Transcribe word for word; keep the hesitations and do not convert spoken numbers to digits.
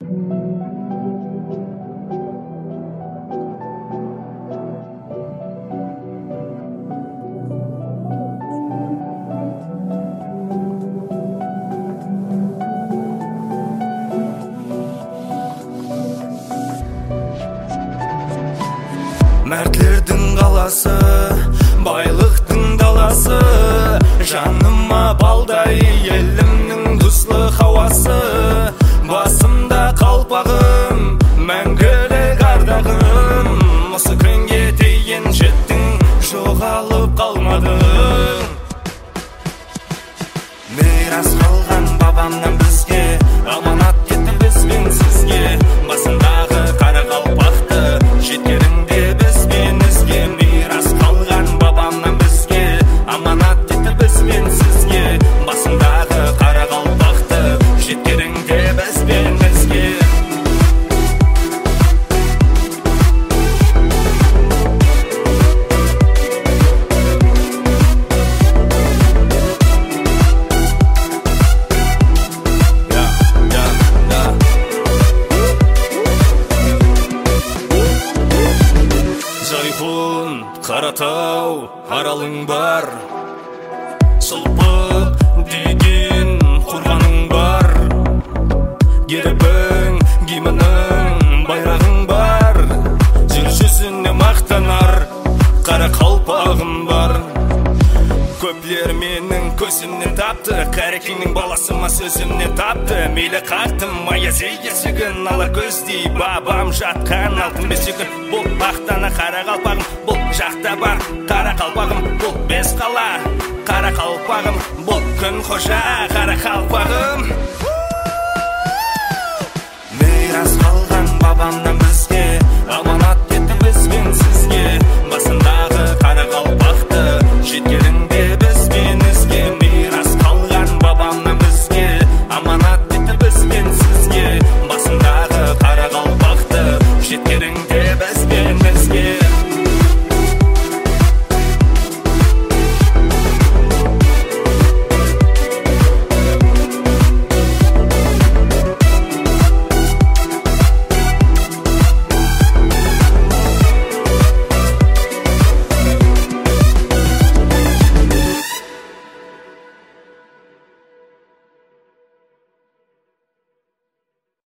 Мәртлердің қаласы, байлықтың даласы, жаныма балдай елімнің тұзлы хауасы. Басымда қалпағым, мәңгілік ардағым, осы күнге дейін жеттің, жоғалып қалмадың. Мирас қалған бабамнан бізге, аманат кетті бізбен сізге. Басындағы қара қалпақты жеткеріңде бізбен ізге. Мирас қалған бабамнан бізге, аманат кетті бізбен сізге. Басындағы қара қалпақты жеткеріңде бізбен ізге. Жайқын, Қаратау, аралың бар, Шылпық деген қорғаның бар. Гербің, гимінің, байрағың бар. Жер жүзіне мақтанар, қара қалпағым бар. Көплер менің көзімнен тапты, Қарекеңнің баласыма сөзімнен тапты. Мейлі қақтым, Аязей есігін ала көздей, бабам жатқан алтын бесігін. Бұл бақтана қара қалпағым, бұл жақта бар қара қалпағым. Бұл бес қала қара қалпағым, бұл күн қожа қара қалпағым.